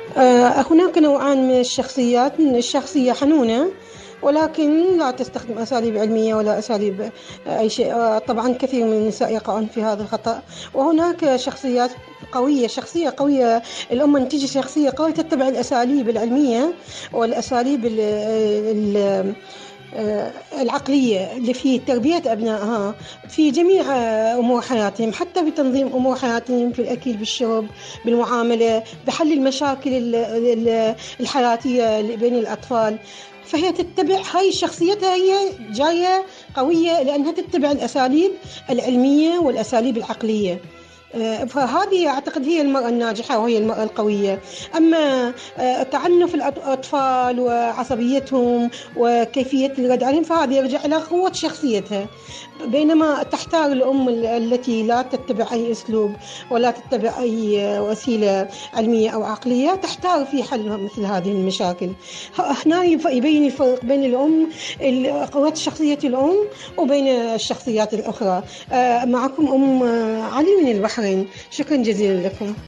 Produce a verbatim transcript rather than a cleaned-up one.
آه، هناك نوعان من الشخصيات. الشخصية حنونة ولكن لا تستخدم أساليب علمية ولا أساليب أي شيء. آه، طبعا كثير من النساء يقعون في هذا الخطأ. وهناك شخصيات قوية شخصية قوية الأم تجي شخصية قوية تتبع الأساليب العلمية والأساليب ال ال آه، العقلية اللي في تربية أبنائها في جميع آه، أمور حياتهم، حتى في تنظيم أمور حياتهم، في الأكل بالشرب بالمعاملة بحل المشاكل ال- ال- الحياتية اللي بين الأطفال. فهي تتبع هاي شخصيتها، هي جاية قوية لأنها تتبع الأساليب العلمية والأساليب العقلية. آه، فهذه أعتقد هي المرأة الناجحة وهي المرأة القوية. أما آه، تعنف الأطفال وعصبيتهم وكيفية الرد عليهم فهذا يرجع إلى قوة شخصيتها. بينما تحتار الأم ال- التي لا تتبع أي أسلوب ولا تتبع أي آه، وسيلة علمية أو عقلية تحتار في حل مثل هذه المشاكل. ه- هنا يف- يبين الفرق بين الأم ال- قوة شخصية الأم وبين الشخصيات الأخرى. آه، معكم أم آه، علي من البحرين. شكرا جزيلا لكم.